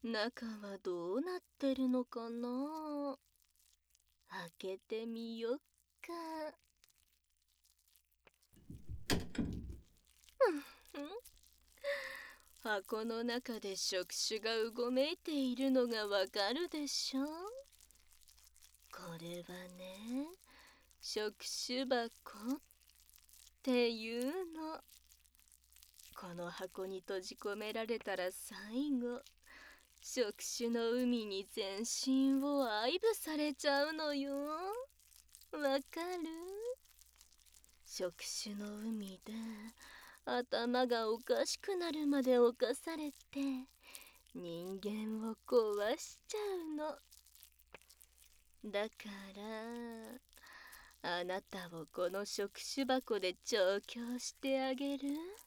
中はどうなってるのかな。開けてみよっか。箱の中で触手がうごめいているのがわかるでしょ。これはね、触手箱っていうの。この箱に閉じ込められたら最後、触手の海に全身を愛撫されちゃうのよ。わかる？触手の海で頭がおかしくなるまで侵されて人間を壊しちゃうの。だからあなたをこの触手箱で調教してあげる。